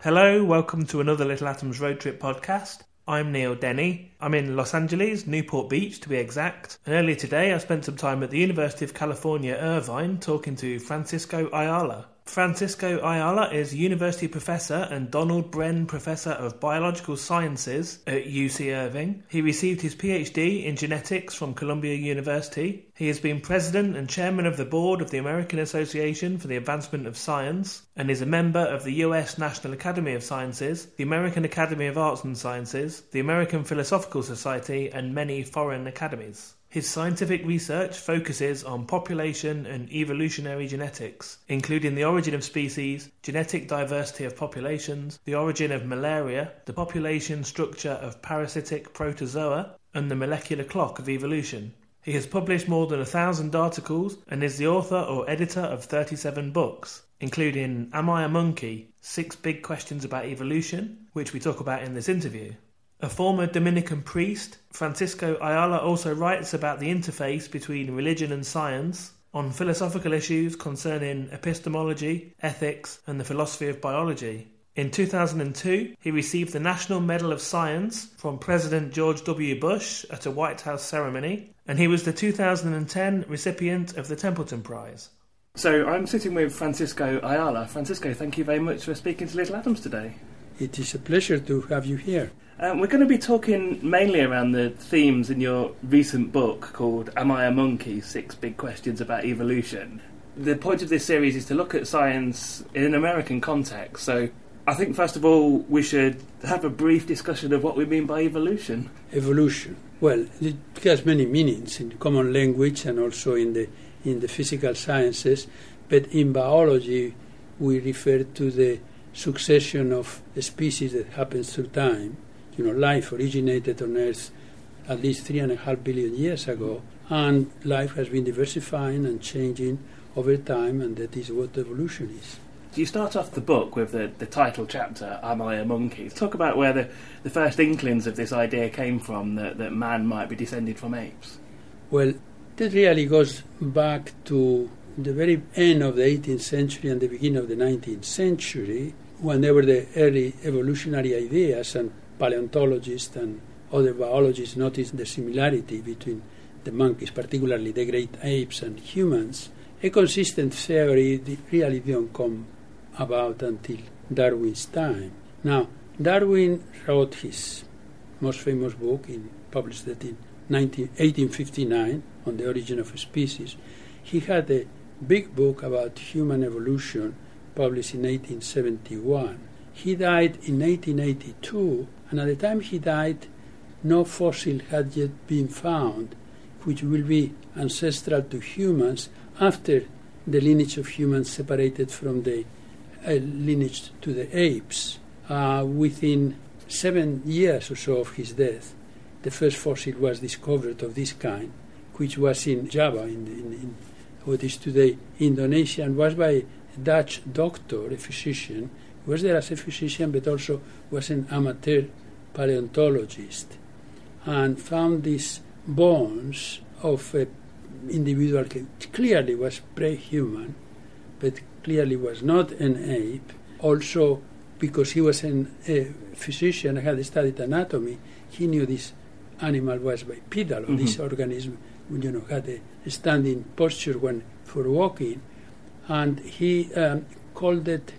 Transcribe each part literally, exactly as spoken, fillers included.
Hello, welcome to another Little Atoms Road Trip podcast. I'm Neil Denny. I'm in Los Angeles, Newport Beach to be exact. And earlier today I spent some time at the University of California, Irvine, talking to Francisco Ayala. Francisco Ayala is University Professor and Donald Bren Professor of Biological Sciences at U C Irving. He received his PhD in genetics from Columbia University. He has been President and Chairman of the Board of the American Association for the Advancement of Science and is a member of the U S National Academy of Sciences, the American Academy of Arts and Sciences, the American Philosophical Society, and many foreign academies. His scientific research focuses on population and evolutionary genetics, including the origin of species, genetic diversity of populations, the origin of malaria, the population structure of parasitic protozoa, and the molecular clock of evolution. He has published more than a thousand articles and is the author or editor of thirty-seven books, including Am I a Monkey? Six Big Questions About Evolution, which we talk about in this interview. A former Dominican priest, Francisco Ayala also writes about the interface between religion and science, on philosophical issues concerning epistemology, ethics, and the philosophy of biology. In two thousand two, he received the National Medal of Science from President George W. Bush at a White House ceremony, and he was the two thousand ten recipient of the Templeton Prize. So I'm sitting with Francisco Ayala. Francisco, thank you very much for speaking to Little Atoms today. It is a pleasure to have you here. Um, we're going to be talking mainly around the themes in your recent book called Am I a Monkey? Six Big Questions About Evolution. The point of this series is to look at science in an American context, so I think first of all we should have a brief discussion of what we mean by evolution. Evolution. Well, it has many meanings in common language and also in the in the physical sciences, but in biology we refer to the succession of species that happens through time. You know, life originated on Earth at least three and a half billion years ago, and life has been diversifying and changing over time, and that is what evolution is. You start off the book with the, the title chapter, Am I a Monkey? Talk about where the, the first inklings of this idea came from, that, that man might be descended from apes. Well, that really goes back to the very end of the eighteenth century and the beginning of the nineteenth century, when there were the early evolutionary ideas, and paleontologists and other biologists noticed the similarity between the monkeys, particularly the great apes and humans. A consistent theory really didn't come about until Darwin's time. Now, Darwin wrote his most famous book, in, published it in eighteen fifty-nine, on the origin of species. He had a big book about human evolution, published in eighteen seventy-one. He died in eighteen eighty-two, and at the time he died, no fossil had yet been found which will be ancestral to humans after the lineage of humans separated from the uh, lineage to the apes. Uh, within seven years or so of his death, the first fossil was discovered of this kind, which was in Java, in, in, in what is today Indonesia, and was by a Dutch doctor, a physician. He was there as a physician, but also was an amateur paleontologist, and found these bones of an individual that clearly was pre-human, but clearly was not an ape. Also, because he was an, a physician and had studied anatomy, he knew this animal was bipedal, mm-hmm. This organism, you know, had a standing posture when for walking, and he um, called it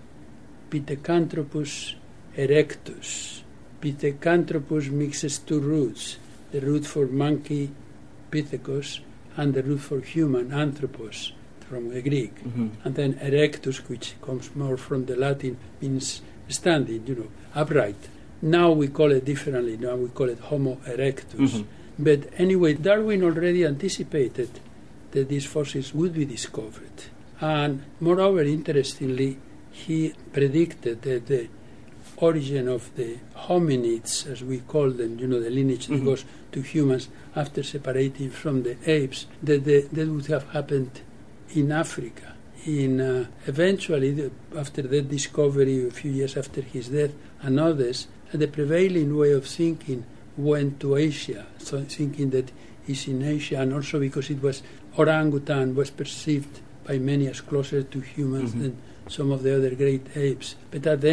Pithecanthropus erectus. Pithecanthropus mixes two roots, the root for monkey, Pithecus, and the root for human, anthropos, from the Greek. Mm-hmm. And then erectus, which comes more from the Latin, means standing, you know, upright. Now we call it differently. Now we call it Homo erectus. Mm-hmm. But anyway, Darwin already anticipated that these fossils would be discovered. And moreover, interestingly, he predicted that the origin of the hominids, as we call them, you know, the lineage that mm-hmm. goes to humans after separating from the apes, that the, that would have happened in Africa. In uh, eventually, the, after that discovery, a few years after his death, and others, the prevailing way of thinking went to Asia, so thinking that it's in Asia, and also because it was orangutan was perceived by many as closer to humans mm-hmm. than some of the other great apes. But that then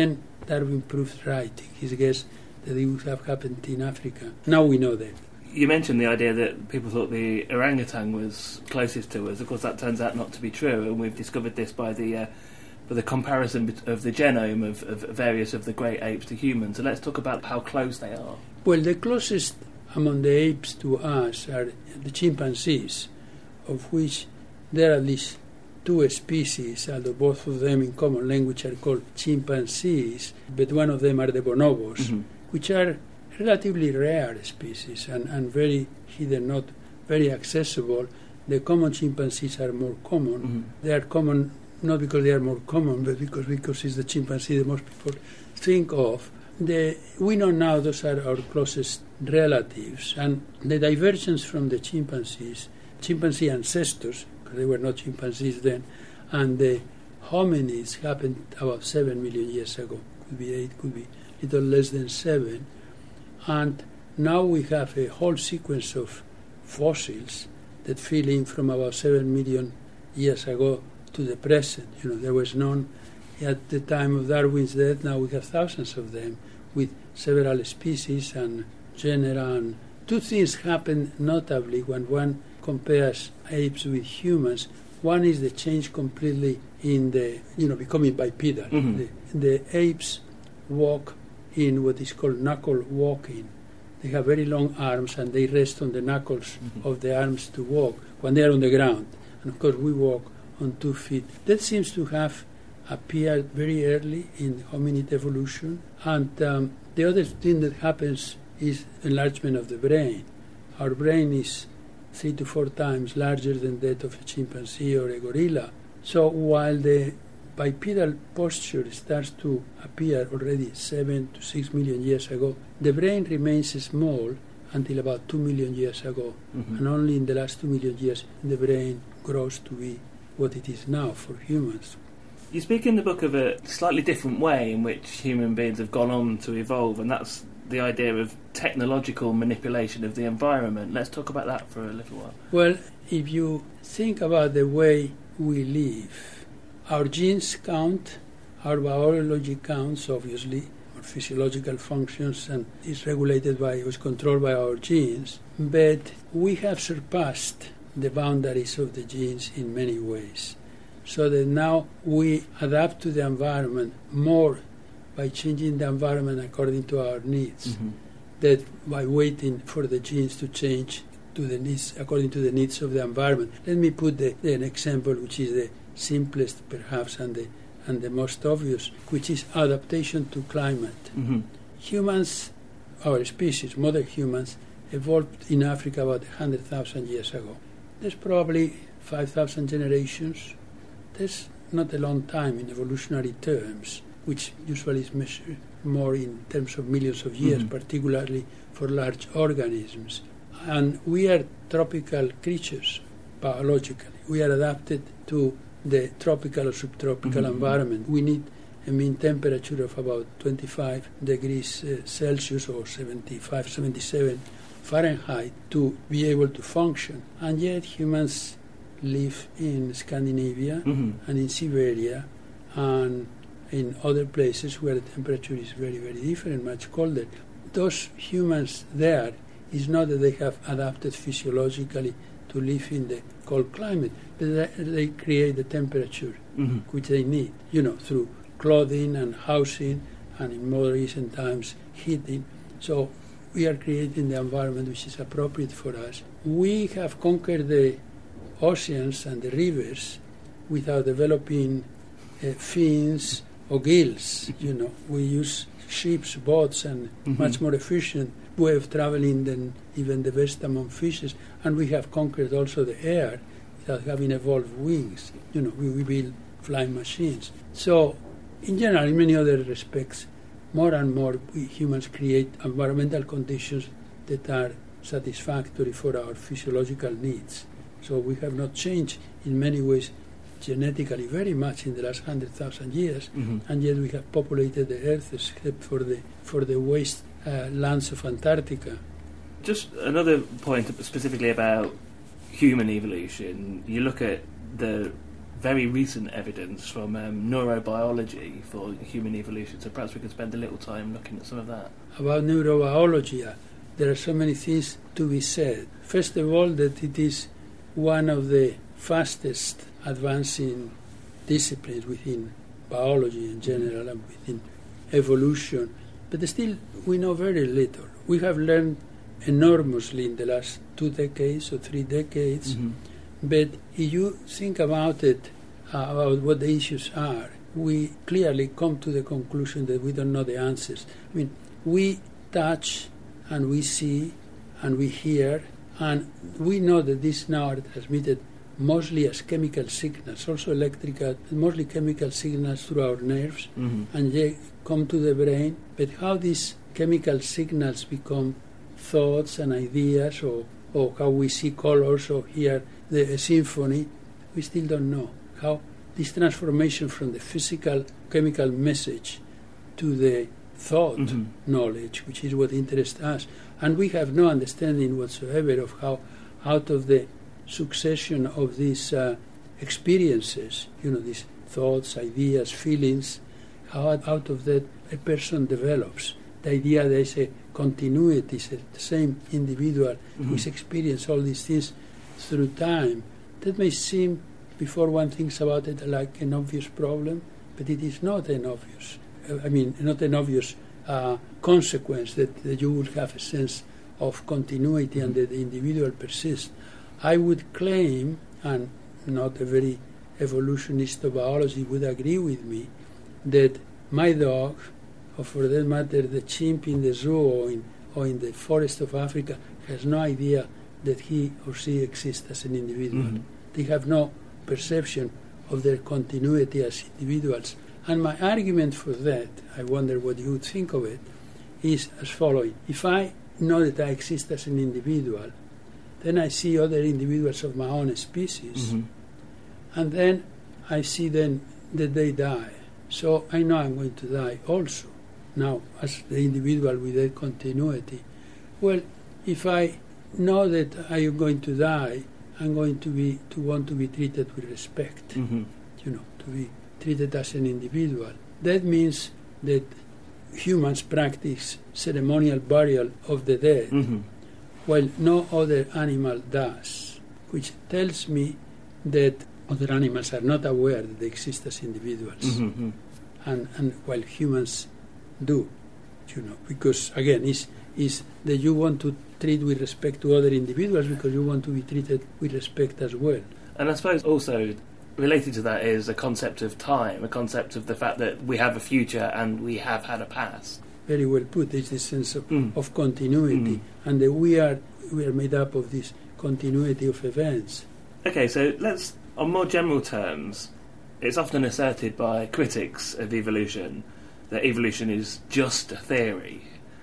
Darwin proved right in his guess that it would have happened in Africa. Now we know that. You mentioned the idea that people thought the orangutan was closest to us. Of course, that turns out not to be true, and we've discovered this by the uh, by the comparison of the genome of, of various of the great apes to humans. So let's talk about how close they are. Well, the closest among the apes to us are the chimpanzees, of which there are at least two species, although both of them in common language are called chimpanzees, but one of them are the bonobos, mm-hmm. which are relatively rare species and, and very hidden, not very accessible. The common chimpanzees are more common. Mm-hmm. They are common not because they are more common, but because, because it's the chimpanzee that most people think of. The, we know now those are our closest relatives, and the divergence from the chimpanzees, chimpanzee ancestors, because they were not chimpanzees then, and the hominids happened about seven million years ago. Could be eight, could be a little less than seven. And now we have a whole sequence of fossils that fill in from about seven million years ago to the present. You know, there was none at the time of Darwin's death. Now we have thousands of them with several species and genera. And two things happen notably when one compares apes with humans. One is the change completely in the, you know, becoming bipedal. Mm-hmm. The, the apes walk in what is called knuckle walking. They have very long arms and they rest on the knuckles mm-hmm. of the arms to walk when they are on the ground. And of course we walk on two feet. That seems to have appeared very early in hominid evolution. And um, the other thing that happens is enlargement of the brain. Our brain is three to four times larger than that of a chimpanzee or a gorilla. So while the bipedal posture starts to appear already seven to six million years ago, the brain remains small until about two million years ago. Mm-hmm. And only in the last two million years the brain grows to be what it is now for humans. You speak in the book of a slightly different way in which human beings have gone on to evolve, and that's the idea of technological manipulation of the environment. Let's talk about that for a little while. Well, if you think about the way we live, our genes count, our biology counts, obviously, our physiological functions, and is regulated by, is controlled by our genes, but we have surpassed the boundaries of the genes in many ways, so that now we adapt to the environment more by changing the environment according to our needs, mm-hmm. than by waiting for the genes to change to the needs according to the needs of the environment. Let me put the, the, an example which is the simplest perhaps and the and the most obvious, which is adaptation to climate. Mm-hmm. Humans, our species, modern humans, evolved in Africa about one hundred thousand years ago. There's probably five thousand generations. That's not a long time in evolutionary terms, which usually is measured more in terms of millions of years, mm-hmm. particularly for large organisms. And we are tropical creatures, biologically. We are adapted to the tropical or subtropical mm-hmm. environment. We need a mean temperature of about twenty-five degrees uh, Celsius or seventy-five, seventy-seven Fahrenheit to be able to function. And yet humans live in Scandinavia mm-hmm. and in Siberia and in other places where the temperature is very, very different, much colder. Those humans there, is not that they have adapted physiologically to live in the cold climate, but they create the temperature mm-hmm. which they need, you know, through clothing and housing and in more recent times heating. So we are creating the environment which is appropriate for us. We have conquered the oceans and the rivers without developing uh, fins or gills. You know, we use ships, boats, and mm-hmm. much more efficient way of traveling than even the best among fishes. And we have conquered also the air without having evolved wings. You know, we, we build flying machines. So, in general, in many other respects, more and more we humans create environmental conditions that are satisfactory for our physiological needs. So we have not changed in many ways genetically very much in the last hundred thousand years, mm-hmm. and yet we have populated the Earth except for the for the waste uh, lands of Antarctica. Just another point specifically about human evolution. You look at the very recent evidence from um, neurobiology for human evolution. So perhaps we could spend a little time looking at some of that. About neurobiology, uh, there are so many things to be said. First of all, that it is one of the fastest advancing disciplines within biology in general and within evolution. But still, we know very little. We have learned enormously in the last two decades or three decades. Mm-hmm. But if you think about it, uh, about what the issues are, we clearly come to the conclusion that we don't know the answers. I mean, we touch and we see and we hear, and we know that these now are transmitted mostly as chemical signals, also electrical, mostly chemical signals through our nerves, mm-hmm. and they come to the brain. But how these chemical signals become thoughts and ideas, or, or how we see colors or hear the symphony, we still don't know. How this transformation from the physical chemical message to the thought mm-hmm. knowledge, which is what interests us. And we have no understanding whatsoever of how out of the succession of these uh, experiences, you know, these thoughts, ideas, feelings, how out of that a person develops. The idea there is a continuity, is the same individual mm-hmm. who has experienced all these things through time. That may seem, before one thinks about it, like an obvious problem, but it is not an obvious, uh, I mean, not an obvious uh, consequence that, that you would have a sense of continuity mm-hmm. and that the individual persists. I would claim, and not a very evolutionist of biology would agree with me, that my dog, or for that matter the chimp in the zoo or in, or in the forest of Africa, has no idea that he or she exists as an individual. Mm-hmm. They have no perception of their continuity as individuals. And my argument for that, I wonder what you would think of it, is as following. If I know that I exist as an individual, then I see other individuals of my own species, mm-hmm. and then I see then that they die. So I know I'm going to die also. Now, as the individual with that continuity, well, if I know that I am going to die, I'm going to be to want to be treated with respect, mm-hmm. you know, to be treated as an individual. That means that humans practice ceremonial burial of the dead, mm-hmm. while no other animal does, which tells me that other animals are not aware that they exist as individuals, mm-hmm. and, and while humans do, you know, because again, is is that you want to treat with respect to other individuals because you want to be treated with respect as well. And I suppose also related to that is a concept of time, a concept of the fact that we have a future and we have had a past. Very well put. It's the sense of, mm. of continuity, mm. and that we are we are made up of this continuity of events. Okay, so let's, on more general terms, it's often asserted by critics of evolution that evolution is just a theory.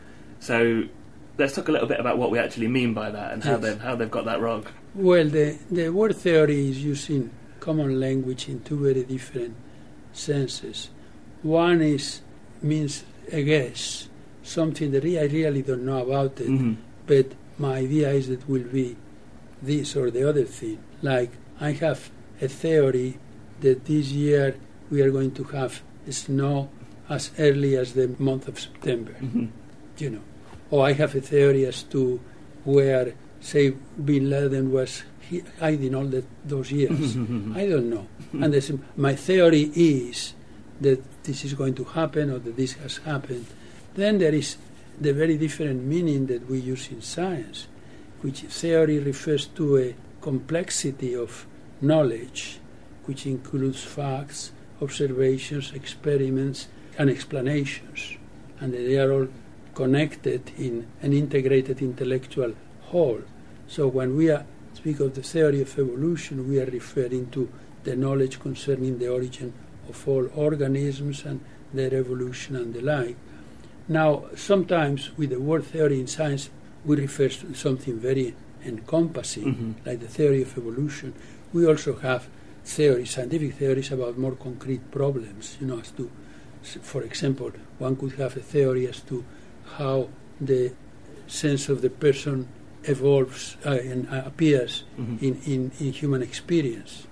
So let's talk a little bit about what we actually mean by that and how yes. they've how they've got that wrong. Well, the the word theory is used in common language in two very different senses. One is means a guess, something that I really don't know about it, mm-hmm. but my idea is that will be this or the other thing. Like, I have a theory that this year we are going to have snow as early as the month of September, mm-hmm. you know. Or I have a theory as to where, say, Bin Laden was he- hiding all that, those years. I don't know. And this, my theory is that this is going to happen or that this has happened. Then there is the very different meaning that we use in science, which theory refers to a complexity of knowledge, which includes facts, observations, experiments, and explanations. And they are all connected in an integrated intellectual whole. So when we are, speak of the theory of evolution, we are referring to the knowledge concerning the origin of all organisms and their evolution and the like. Now, sometimes with the word theory in science, we refer to something very encompassing, mm-hmm. like the theory of evolution. We also have theories, scientific theories about more concrete problems, you know, as to, for example, one could have a theory as to how the sense of the person evolves uh, and uh, appears mm-hmm. in, in, in human experience.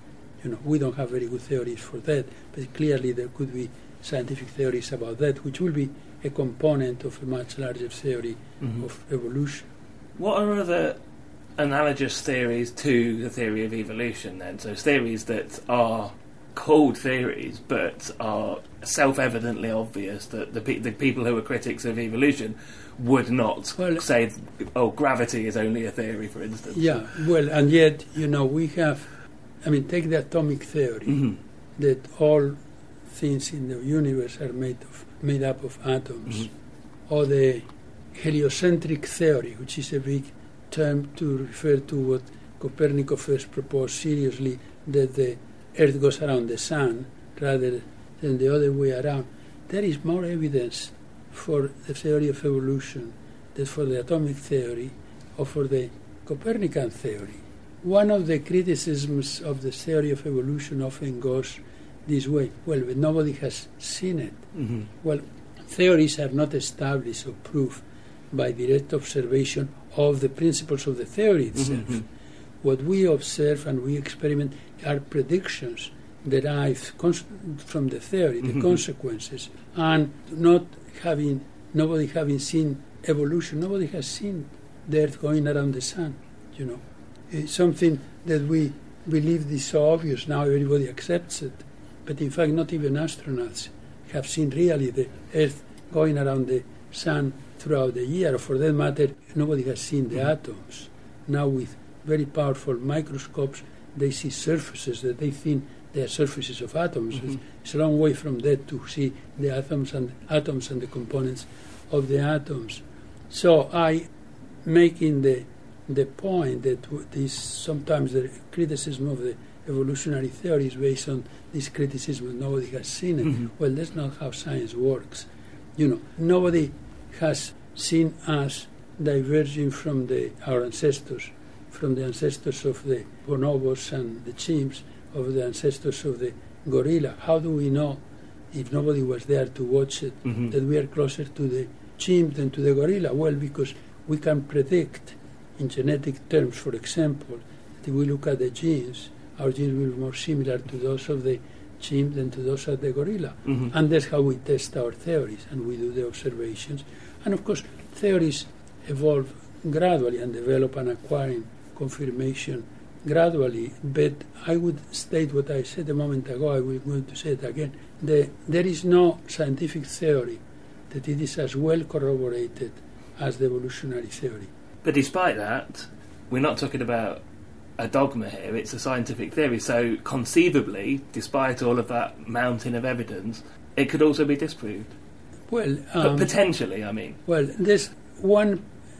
You know, we don't have very good theories for that, but clearly there could be scientific theories about that, which will be a component of a much larger theory mm-hmm. of evolution. What are other analogous theories to the theory of evolution then? So theories that are called theories but are self-evidently obvious that the, pe- the people who are critics of evolution would not well, say, oh, gravity is only a theory, for instance. Yeah, well, and yet, you know, we have, I mean, take the atomic theory, mm-hmm. that all things in the universe are made of made up of atoms, mm-hmm. or the heliocentric theory, which is a big term to refer to what Copernicus first proposed seriously, that the Earth goes around the sun rather than the other way around. There is more evidence for the theory of evolution than for the atomic theory or for the Copernican theory. One of the criticisms of the theory of evolution often goes this way: well, but nobody has seen it. Mm-hmm. Well, theories are not established or proved by direct observation of the principles of the theory itself. Mm-hmm. What we observe and we experiment are predictions derived cons- from the theory, the mm-hmm. consequences, and not having, nobody having seen evolution, nobody has seen the Earth going around the sun, you know. It's something that we believe is so obvious now, everybody accepts it, but in fact not even astronauts have seen really the Earth going around the sun throughout the year, or for that matter, nobody has seen the mm-hmm. atoms. Now with very powerful microscopes, they see surfaces that they think they are surfaces of atoms. Mm-hmm. It's, it's a long way from that to see the atoms and atoms and the components of the atoms. So I making the the point that w- this sometimes the criticism of the evolutionary theory is based on this criticism that nobody has seen it. Mm-hmm. Well, that's not how science works. You know, nobody has seen us diverging from the our ancestors, from the ancestors of the bonobos and the chimps, of the ancestors of the gorilla. How do we know, if nobody was there to watch it, mm-hmm. that we are closer to the chimp than to the gorilla? Well, because we can predict in genetic terms, for example, that if we look at the genes, our genes will be more similar to those of the chimp than to those of the gorilla. Mm-hmm. And that's how we test our theories, and we do the observations. And of course, theories evolve gradually and develop and acquire confirmation gradually. But I would state what I said a moment ago, I will going to say it again. The, there is no scientific theory that it is as well corroborated as the evolutionary theory. But despite that, we're not talking about a dogma here, it's a scientific theory. So conceivably, despite all of that mountain of evidence, it could also be disproved. Well, um, P- potentially, I mean. Well, there's one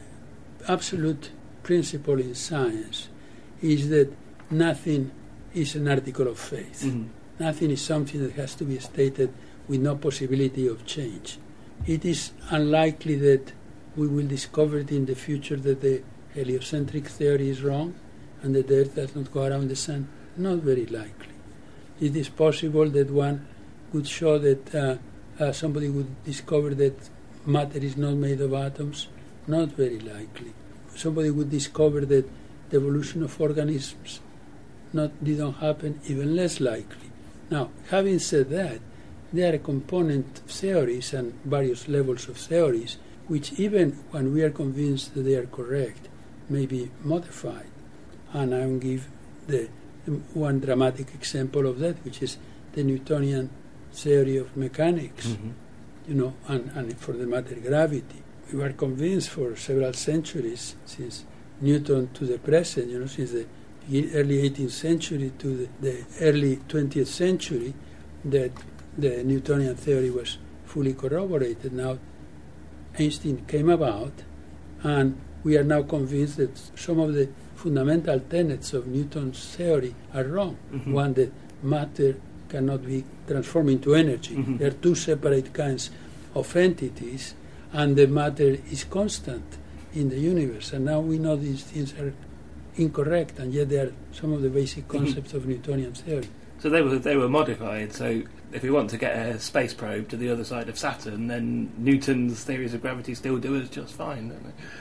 absolute principle in science, is that nothing is an article of faith. Mm-hmm. Nothing is something that has to be stated with no possibility of change. It is unlikely that we will discover it in the future that the heliocentric theory is wrong and that the Earth does not go around the sun. Not very likely. It is possible that one could show that uh, uh, somebody would discover that matter is not made of atoms. Not very likely. Somebody would discover that the evolution of organisms not didn't happen. Even less likely. Now, having said that, there are component theories and various levels of theories which, even when we are convinced that they are correct, may be modified. And I will give the one dramatic example of that, which is the Newtonian theory of mechanics, mm-hmm. you know, and, and for the matter, gravity. We were convinced for several centuries, since Newton to the present, you know, since the early eighteenth century to the, the early twentieth century, that the Newtonian theory was fully corroborated. Now, Einstein came about, and we are now convinced that some of the fundamental tenets of Newton's theory are wrong. Mm-hmm. One, that matter cannot be transformed into energy. Mm-hmm. There are two separate kinds of entities, and the matter is constant in the universe. And now we know these things are incorrect, and yet they are some of the basic concepts mm-hmm. of Newtonian theory. So they were they were modified. So if we want to get a space probe to the other side of Saturn, then Newton's theories of gravity still do us just fine, don't they?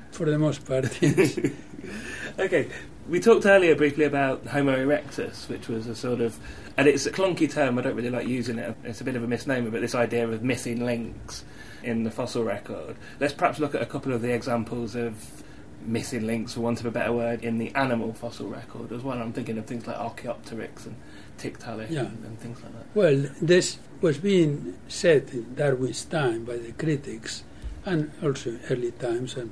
for the most part, yes. Okay, we talked earlier briefly about Homo erectus, which was a sort of, and it's a clunky term, I don't really like using it, it's a bit of a misnomer, but this idea of missing links in the fossil record. Let's perhaps look at a couple of the examples of missing links, for want of a better word, in the animal fossil record as well. I'm thinking of things like Archaeopteryx and Tiktaalik yeah. and, and things like that. Well, this was being said in Darwin's time by the critics, and also early times, and,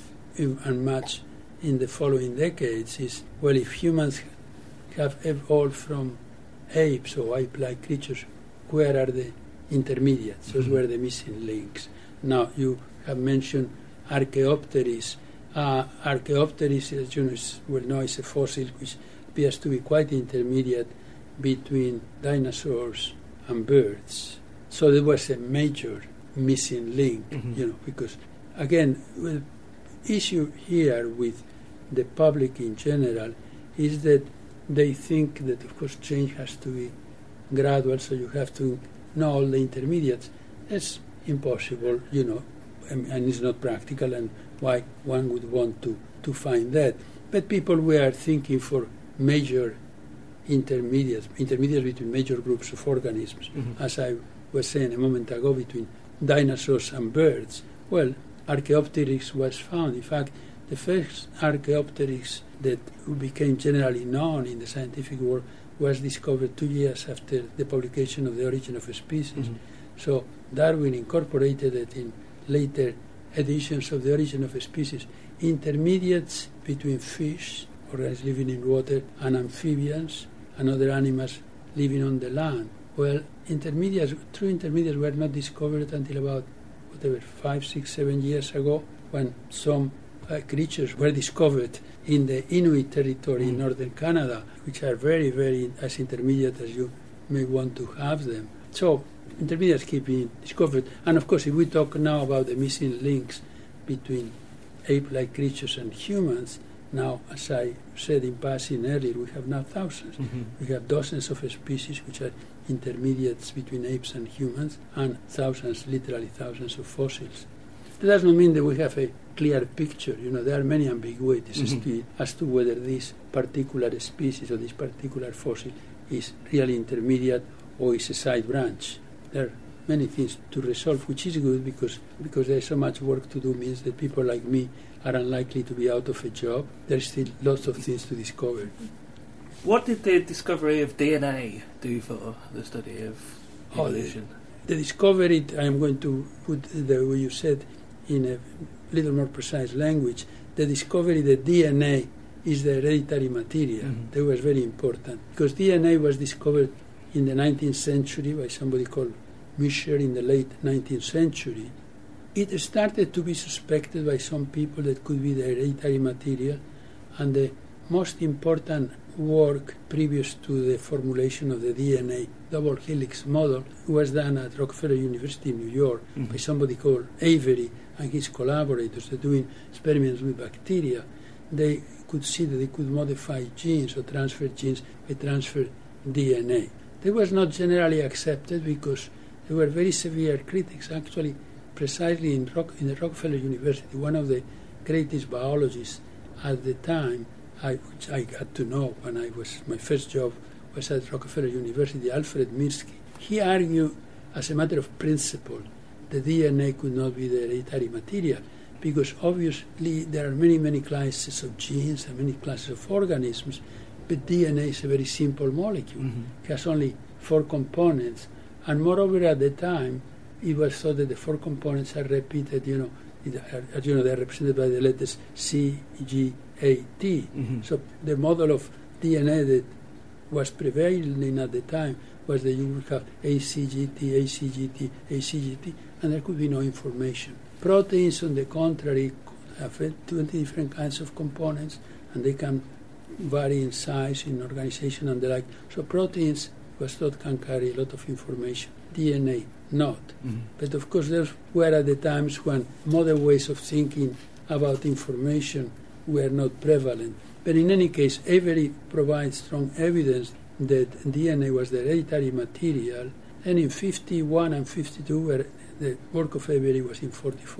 and much in the following decades, is, well, if humans have evolved from apes or ape-like creatures, where are the intermediates? Those mm-hmm. were the missing links. Now, you have mentioned Archaeopteryx. Uh, Archaeopteryx, as you know, is, well known, is a fossil which appears to be quite intermediate between dinosaurs and birds. So there was a major missing link, mm-hmm. you know, because, again, the issue here with the public in general is that they think that, of course, change has to be gradual, so you have to know all the intermediates. That's impossible, you know, and, and it's not practical, and why one would want to, to find that. But people were thinking for major intermediates, intermediates between major groups of organisms, mm-hmm. as I was saying a moment ago, between dinosaurs and birds. Well, Archaeopteryx was found. In fact, the first Archaeopteryx that became generally known in the scientific world was discovered two years after the publication of The Origin of a Species. Mm-hmm. So Darwin incorporated it in later editions of The Origin of a Species, intermediates between fish, organisms living in water, and amphibians and other animals living on the land. Well, intermediates, true intermediates were not discovered until about, whatever, five, six, seven years ago, when some uh, creatures were discovered in the Inuit territory mm. in northern Canada, which are very, very as intermediate as you may want to have them. So intermediates keep being discovered. And of course, if we talk now about the missing links between ape-like creatures and humans, now, as I said in passing earlier, we have now thousands. Mm-hmm. We have dozens of species which are intermediates between apes and humans, and thousands, literally thousands of fossils. That does not mean that we have a clear picture. You know, there are many ambiguities mm-hmm. still as to whether this particular species or this particular fossil is really intermediate or is a side branch. There are many things to resolve, which is good because because there is so much work to do, means that people like me are unlikely to be out of a job. There's still lots of things to discover. What did the discovery of D N A do for the study of evolution? Oh, the, the discovery, I'm going to put the way you said in a little more precise language, the discovery that D N A is the hereditary material. Mm-hmm. That was very important, because D N A was discovered in the nineteenth century by somebody called Mischer in the late nineteenth century. It started to be suspected by some people that could be the hereditary material, and the most important work previous to the formulation of the D N A double helix model was done at Rockefeller University in New York mm-hmm. by somebody called Avery and his collaborators. They're doing experiments with bacteria. They could see that they could modify genes or transfer genes by transfer D N A. That was not generally accepted because there were very severe critics. Actually, precisely in, Rock, in the Rockefeller University, one of the greatest biologists at the time, I, which I got to know when I was, my first job was at Rockefeller University, Alfred Mirsky. He argued, as a matter of principle, the D N A could not be the hereditary material, because obviously there are many, many classes of genes and many classes of organisms, but D N A is a very simple molecule. Mm-hmm. It has only four components, and moreover at the time, it was thought that the four components are repeated, you know, as you know, they are represented by the letters C, G, A, T. Mm-hmm. So the model of D N A that was prevailing at the time was that you would have A C G T, A C G T, A C G T, and there could be no information. Proteins, on the contrary, have twenty different kinds of components, and they can vary in size, in organization, and the like. So proteins was thought can carry a lot of information. D N A, not. Mm-hmm. But of course, there were at the times when modern ways of thinking about information were not prevalent. But in any case, Avery provides strong evidence that D N A was the hereditary material, and in fifty-one and fifty-two, where the work of Avery was in forty-four,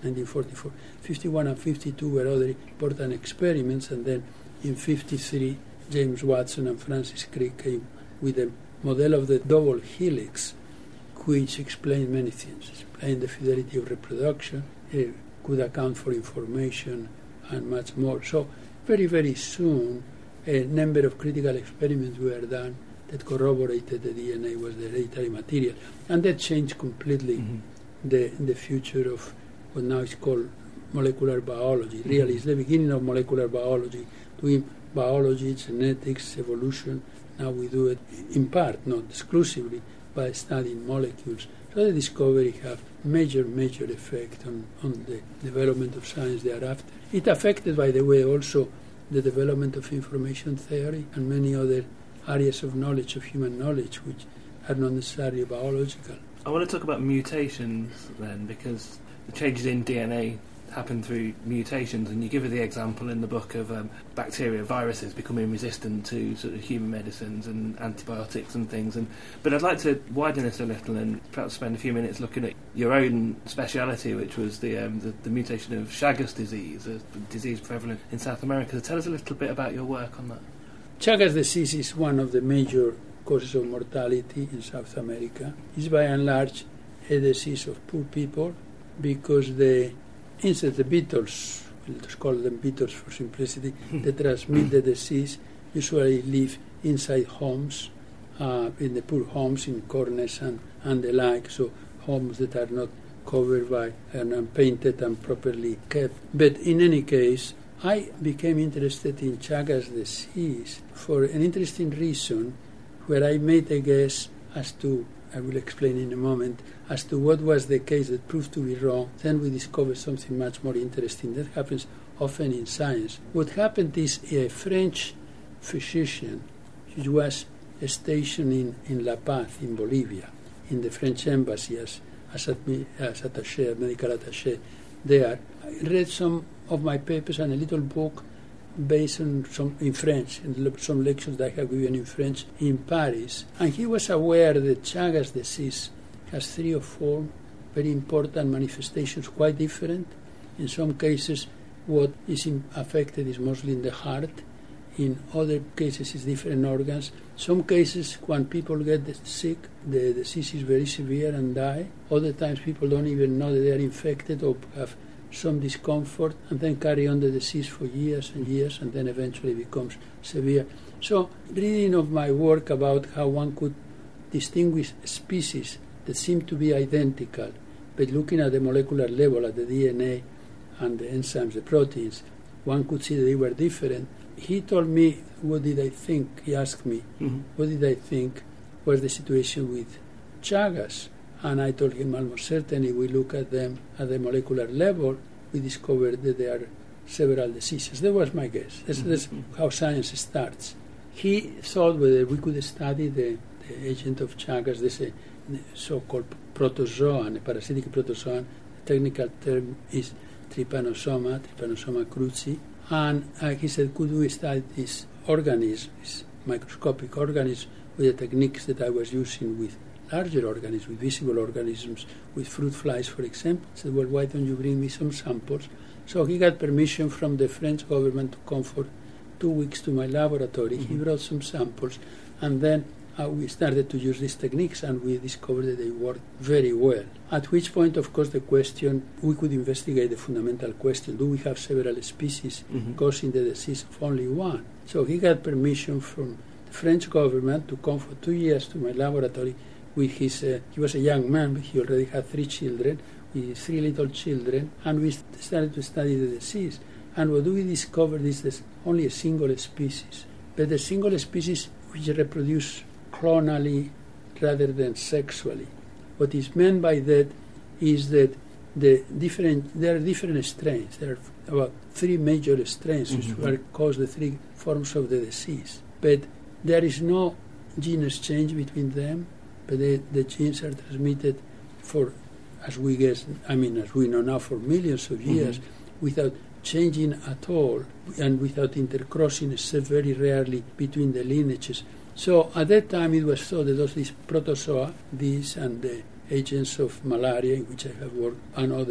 nineteen forty-four. fifty-one and fifty-two were other important experiments, and then in fifty-three, James Watson and Francis Crick came with a model of the double helix, which explained many things. Explained the fidelity of reproduction, it could account for information, and much more. So very, very soon, a number of critical experiments were done that corroborated the D N A was the hereditary material. And that changed completely mm-hmm. the, the future of what now is called molecular biology. Mm-hmm. Really, it's the beginning of molecular biology, doing biology, genetics, evolution. Now we do it in part, not exclusively, by studying molecules. So the discovery have major, major effect on, on the development of science thereafter. It affected, by the way, also the development of information theory and many other areas of knowledge, of human knowledge, which are not necessarily biological. I want to talk about mutations then, because the changes in D N A happen through mutations, and you give the example in the book of um, bacteria, viruses becoming resistant to sort of human medicines and antibiotics and things. And but I'd like to widen this a little and perhaps spend a few minutes looking at your own speciality, which was the um, the, the mutation of Chagas disease, a disease prevalent in South America. So tell us a little bit about your work on that. Chagas disease is one of the major causes of mortality in South America. It's by and large a disease of poor people because the Instead, the beetles, let's call them beetles for simplicity, that transmit the disease usually live inside homes, uh, in the poor homes, in corners and, and the like, so homes that are not covered by and, and painted and properly kept. But in any case, I became interested in Chagas disease for an interesting reason, where I made a guess as to, I will explain in a moment, as to what was the case that proved to be wrong. Then we discovered something much more interesting. That happens often in science. What happened is a French physician, who was stationed in, in La Paz, in Bolivia, in the French embassy as, as, admi- as attaché, medical attaché there, I read some of my papers and a little book based on some in French, and some lectures that I have given in French in Paris. And he was aware that Chagas disease has three or four very important manifestations, quite different. In some cases, what is in affected is mostly in the heart. In other cases, it's different organs. Some cases, when people get sick, the disease is very severe and die. Other times, people don't even know that they are infected or have some discomfort, and then carry on the disease for years and years, and then eventually becomes severe. So, reading of my work about how one could distinguish species that seem to be identical, but looking at the molecular level, at the D N A and the enzymes, the proteins, one could see that they were different. He told me, what did I think? He asked me, mm-hmm. what did I think was the situation with Chagas? And I told him, almost certainly, we look at them at the molecular level, we discovered that there are several diseases. That was my guess. That's, mm-hmm. that's how science starts. He thought whether we could study the, the agent of Chagas, this uh, so-called protozoan, a parasitic protozoan. The technical term is Trypanosoma, Trypanosoma cruzi. And uh, he said, could we study this organism, this microscopic organism, with the techniques that I was using with larger organisms, with visible organisms, with fruit flies, for example. He said, well, why don't you bring me some samples? So he got permission from the French government to come for two weeks to my laboratory. Mm-hmm. He brought some samples, and then uh, we started to use these techniques, and we discovered that they worked very well. At which point, of course, the question, we could investigate the fundamental question, do we have several species mm-hmm. causing the disease of only one? So he got permission from the French government to come for two years to my laboratory with his, uh, he was a young man, but he already had three children, with three little children, and we st- started to study the disease. And what we discovered is there's only a single species, but a single species which reproduce clonally rather than sexually. What is meant by that is that the different there are different strains. There are about three major strains mm-hmm. which are cause the three forms of the disease. But there is no gene exchange between them, but the, the genes are transmitted for, as we guess, I mean, as we know now, for millions of years, mm-hmm. without changing at all and without intercrossing, except very rarely between the lineages. So at that time it was thought that those these protozoa, these and the agents of malaria, in which I have worked, and other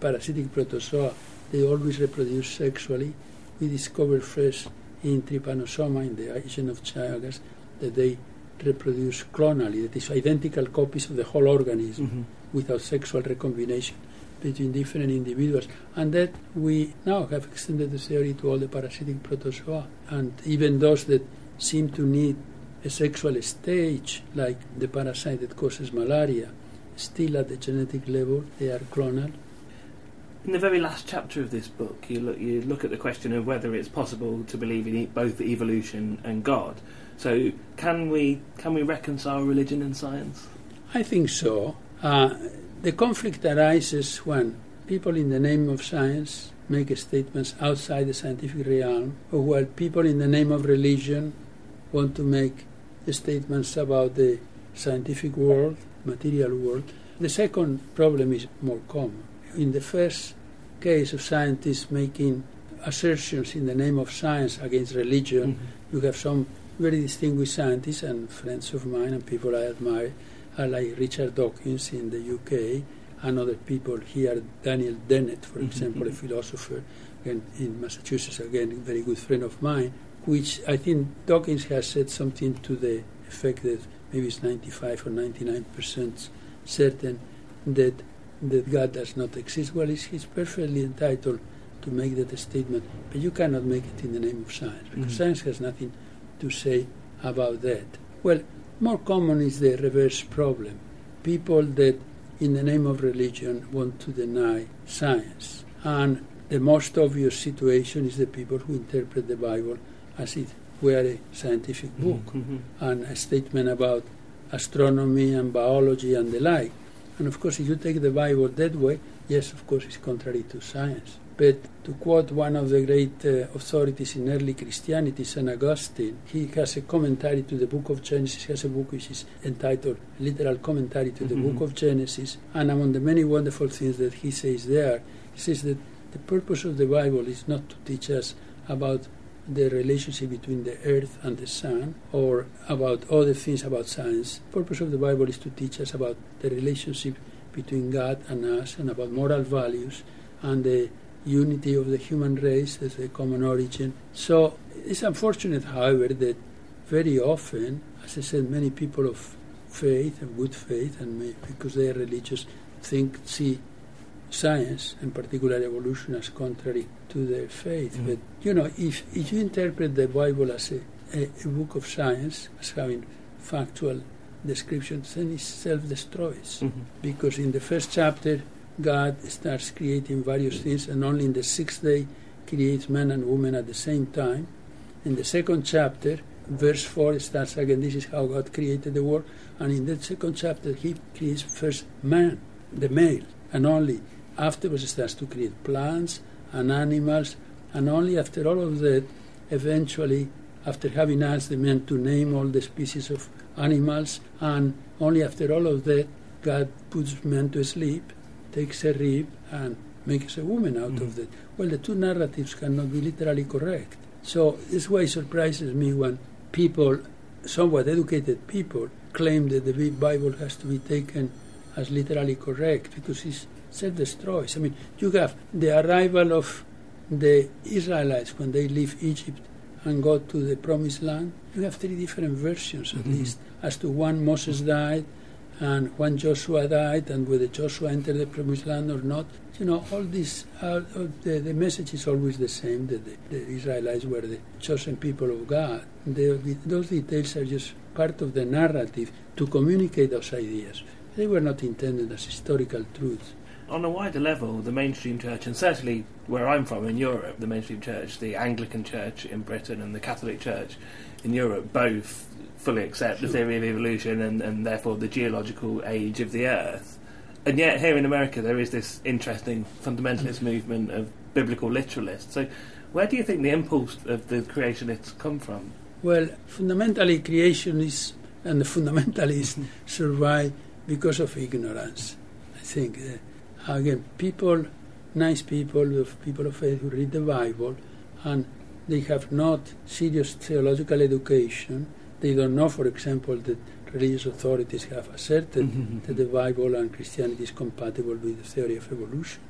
parasitic protozoa, they always reproduce sexually. We discovered first in Trypanosoma, in the agent of Chagas, that they reproduce clonally, that is identical copies of the whole organism mm-hmm. without sexual recombination between different individuals. And that we now have extended the theory to all the parasitic protozoa. And even those that seem to need a sexual stage, like the parasite that causes malaria, still at the genetic level, they are clonal. In the very last chapter of this book, you look, you look at the question of whether it's possible to believe in both evolution and God. So can we can we reconcile religion and science? I think so. Uh, the conflict arises when people in the name of science make statements outside the scientific realm, or while people in the name of religion want to make statements about the scientific world, material world. The second problem is more common. In the first case of scientists making assertions in the name of science against religion, mm-hmm. you have some very distinguished scientists and friends of mine and people I admire, are like Richard Dawkins in the U K, and other people here, Daniel Dennett, for mm-hmm. example, a philosopher again, in Massachusetts, again, a very good friend of mine, which I think Dawkins has said something to the effect that maybe it's ninety-five or ninety-nine percent certain that that God does not exist. Well, he's perfectly entitled to make that statement, but you cannot make it in the name of science, because mm-hmm. science has nothing to say about that. Well, more common is the reverse problem. People that in the name of religion want to deny science. And the most obvious situation is the people who interpret the Bible as it were a scientific book, mm-hmm. and a statement about astronomy and biology and the like. And of course, if you take the Bible that way, yes, of course, it's contrary to science. But to quote one of the great uh, authorities in early Christianity, Saint Augustine, he has a commentary to the book of Genesis. He has a book which is entitled Literal Commentary to the mm-hmm. book of Genesis. And among the many wonderful things that he says there, he says that the purpose of the Bible is not to teach us about the relationship between the earth and the sun, or about other things about science. The purpose of the Bible is to teach us about the relationship between God and us, and about moral values, and the unity of the human race as a common origin. So it's unfortunate, however, that very often, as I said, many people of faith, of good faith, and may, because they are religious, think, see science, and particularly evolution, as contrary to their faith. Mm. But, you know, if, if you interpret the Bible as a, a, a book of science, as having factual descriptions, then it self-destroys. Mm-hmm. Because in the first chapter, God starts creating various things, and only in the sixth day creates man and woman at the same time. In the second chapter, verse four starts again, this is how God created the world. And in that second chapter, he creates first man, the male, and only afterwards starts to create plants and animals, and only after all of that, eventually, after having asked the man to name all the species of animals, and only after all of that, God puts man to sleep, takes a rib, and makes a woman out mm-hmm. of that. Well, the two narratives cannot be literally correct. So this way surprises me when people, somewhat educated people, claim that the Bible has to be taken as literally correct, because it's self-destroys. I mean, you have the arrival of the Israelites when they leave Egypt and go to the Promised Land. You have three different versions, at mm-hmm. least, as to when Moses died, and when Joshua died, and whether Joshua entered the Promised Land or not. You know, all this, uh, the, the message is always the same, that the, the Israelites were the chosen people of God. The, the, those details are just part of the narrative to communicate those ideas. They were not intended as historical truths. On a wider level, the mainstream church, and certainly where I'm from in Europe, the mainstream church, the Anglican Church in Britain and the Catholic Church in Europe, both fully accept sure. the theory of evolution and, and therefore the geological age of the Earth. And yet here in America there is this interesting fundamentalist mm-hmm. movement of biblical literalists. So where do you think the impulse of the creationists come from? Well, fundamentally creationists and the fundamentalists survive because of ignorance, I think. Uh, Again, people, nice people, of people of faith who read the Bible, and they have not serious theological education. They don't know, for example, that religious authorities have asserted mm-hmm. that the Bible and Christianity is compatible with the theory of evolution.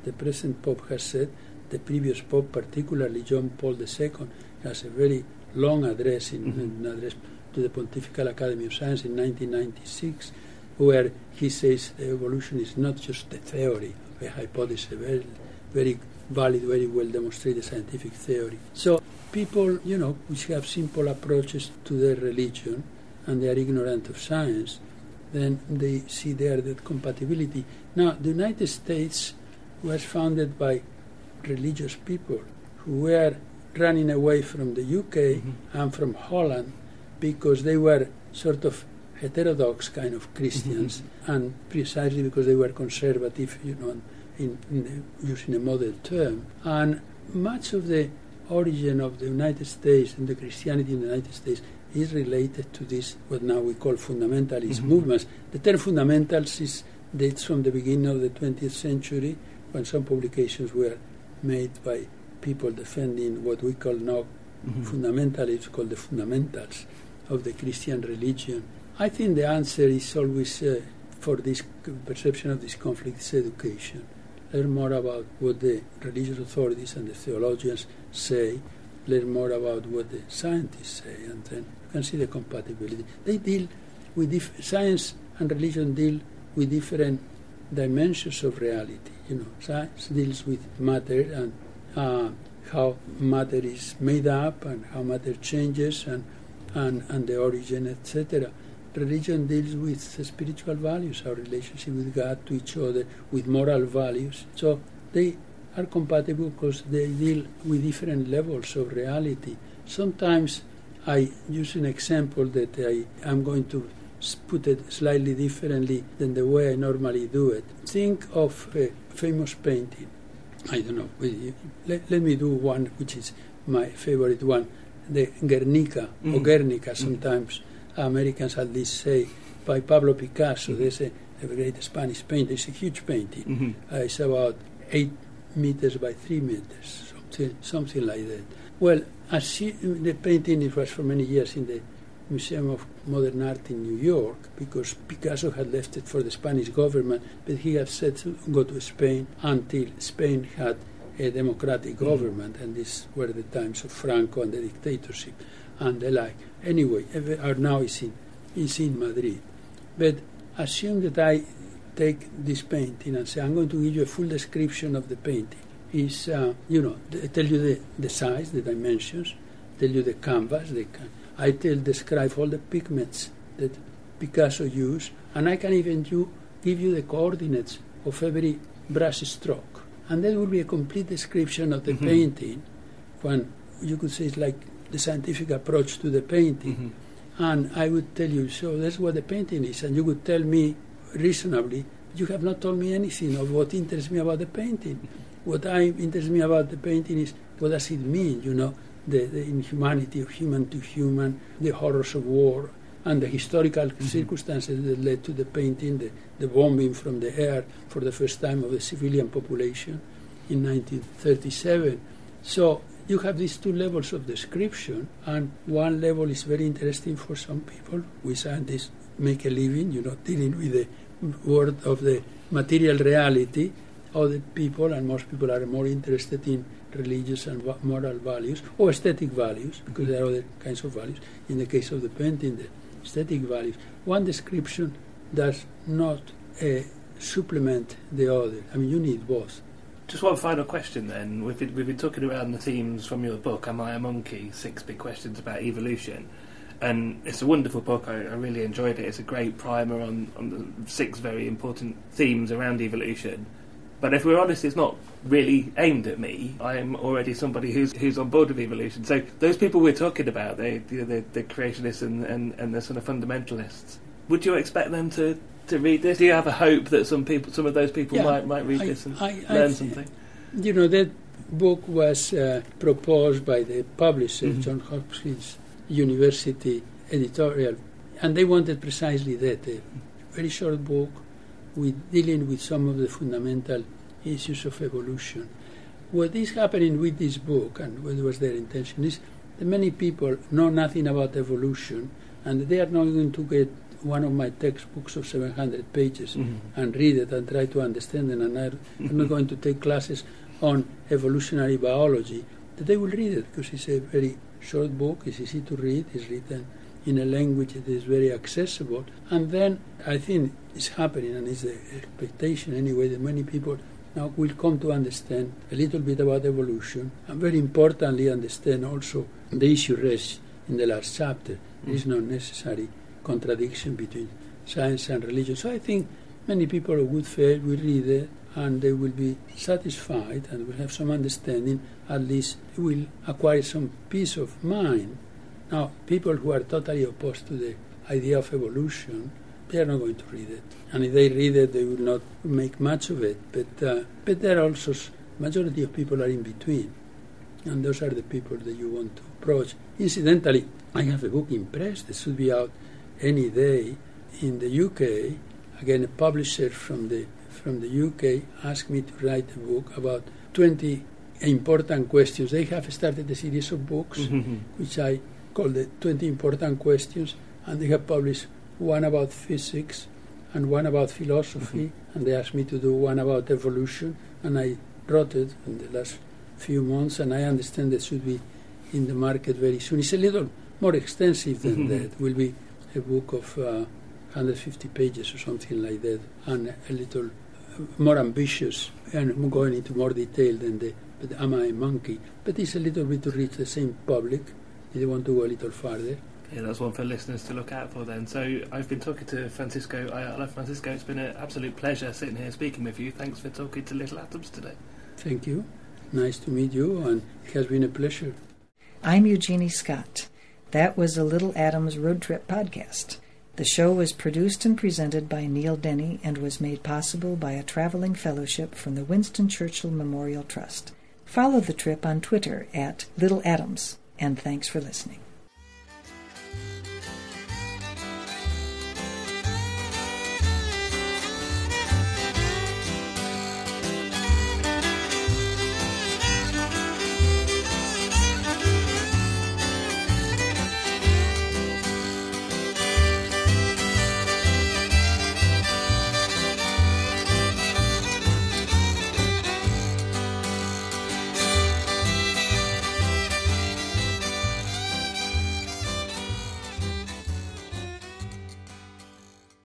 the present Pope has said. The previous Pope, particularly John Paul the Second, has a very long address, in, mm-hmm. an address to the Pontifical Academy of Science in nineteen ninety-six, where he says evolution is not just a theory, a hypothesis, a very, very valid, very well demonstrated scientific theory. So people, you know, which have simple approaches to their religion and they are ignorant of science, then they see there that compatibility. Now, the United States was founded by religious people who were running away from the U K mm-hmm. and from Holland because they were sort of heterodox kind of Christians, mm-hmm. and precisely because they were conservative, you know, in, in using a modern term. And much of the origin of the United States and the Christianity in the United States is related to this, what now we call fundamentalist mm-hmm. movements. The term fundamentals is, dates from the beginning of the twentieth century, when some publications were made by people defending what we call now mm-hmm. fundamentalists, called the fundamentals of the Christian religion. I think the answer is always, uh, for this perception of this conflict, is education. Learn more about what the religious authorities and the theologians say, learn more about what the scientists say, and then you can see the compatibility. They deal with, dif- science and religion deal with different dimensions of reality. You know, science deals with matter and uh, how matter is made up and how matter changes and and, and the origin, et cetera. Religion deals with spiritual values, our relationship with God, to each other, with moral values. So they are compatible because they deal with different levels of reality. Sometimes I use an example that I am going to put it slightly differently than the way I normally do it. Think of a famous painting. I don't know. Let, let me do one which is my favorite one, the Guernica, mm. or Guernica sometimes. Mm. Americans at least say, by Pablo Picasso. Mm. There's a, a great Spanish painter. It's a huge painting. Mm-hmm. Uh, it's about eight meters by three meters, something, something like that. Well, as she, the painting, it was for many years in the Museum of Modern Art in New York, because Picasso had left it for the Spanish government, but he had said to go to Spain until Spain had a democratic mm-hmm. government, and these were the times of Franco and the dictatorship and the like. Anyway, are now is in, is in Madrid. But assume that I take this painting and say, I'm going to give you a full description of the painting. Is uh, you know, th- tell you the, the size, the dimensions, tell you the canvas, the can- I tell, describe all the pigments that Picasso used, and I can even do, give you the coordinates of every brush stroke. And that will be a complete description of the mm-hmm. painting, when you could say it's like the scientific approach to the painting. Mm-hmm. And I would tell you, so that's what the painting is, and you would tell me reasonably, you have not told me anything of what interests me about the painting. What I interests me about the painting is, what does it mean, you know, the, the inhumanity of human to human, the horrors of war, and the historical mm-hmm. circumstances that led to the painting, the, the bombing from the air for the first time of the civilian population in nineteen thirty-seven. So you have these two levels of description, and one level is very interesting for some people. We scientists make a living, you know, dealing with the world of the material reality. Other people, and most people, are more interested in religious and moral values, or aesthetic values, because there are other kinds of values. In the case of the painting, the aesthetic values. One description does not uh, supplement the other. I mean, you need both. Just one final question then. We've been, we've been talking around the themes from your book, Am I a Monkey? Six Big Questions About Evolution. And it's a wonderful book. I, I really enjoyed it. It's a great primer on, on the six very important themes around evolution. But if we're honest, it's not really aimed at me. I'm already somebody who's who's on board with evolution. So those people we're talking about, they, the, the creationists and, and, and the sort of fundamentalists, would you expect them to, to read this? Do you have a hope that some people, some of those people yeah, might might read I, this and I, learn I, something? You know, that book was uh, proposed by the publisher, mm-hmm. Johns Hopkins University editorial, and they wanted precisely that, a very short book with dealing with some of the fundamental issues of evolution. What is happening with this book, and what was their intention, is that many people know nothing about evolution, and they are not going to get one of my textbooks of seven hundred pages Mm-hmm. and read it and try to understand it. And I, I'm not going to take classes on evolutionary biology, that they will read it because it's a very short book, it's easy to read, it's written in a language that is very accessible. And then I think it's happening, and it's the expectation anyway, that many people now will come to understand a little bit about evolution, and very importantly understand also the issue raised in the last chapter. There is no necessary contradiction between science and religion. So I think many people of good faith will read it, and they will be satisfied and will have some understanding, at least will acquire some peace of mind. Now, people who are totally opposed to the idea of evolution, they are not going to read it. And if they read it, they will not make much of it. But uh, but there are also, majority of people are in between. And those are the people that you want to approach. Incidentally, I have a book in press that should be out any day in the U K. Again, a publisher from the from the U K asked me to write a book about twenty important questions. They have started a series of books, mm-hmm. which I call the twenty important questions, and they have published one about physics and one about philosophy, mm-hmm. and they asked me to do one about evolution, and I wrote it in the last few months, and I understand it should be in the market very soon. It's a little more extensive than mm-hmm. that. It will be a book of uh, one hundred fifty pages or something like that, and a little more ambitious and going into more detail than the, the Am I a Monkey? But it's a little bit to reach the same public if they want to go a little farther. Yeah, that's one for listeners to look out for then. So I've been talking to Francisco Ayala. Francisco, it's been an absolute pleasure sitting here speaking with you. Thanks for talking to Little Atoms today. Thank you. Nice to meet you, and it has been a pleasure. I'm Eugenie Scott. That was the Little Atoms Road Trip podcast. The show was produced and presented by Neil Denny and was made possible by a traveling fellowship from the Winston Churchill Memorial Trust. Follow the trip on Twitter at Little Atoms, and thanks for listening.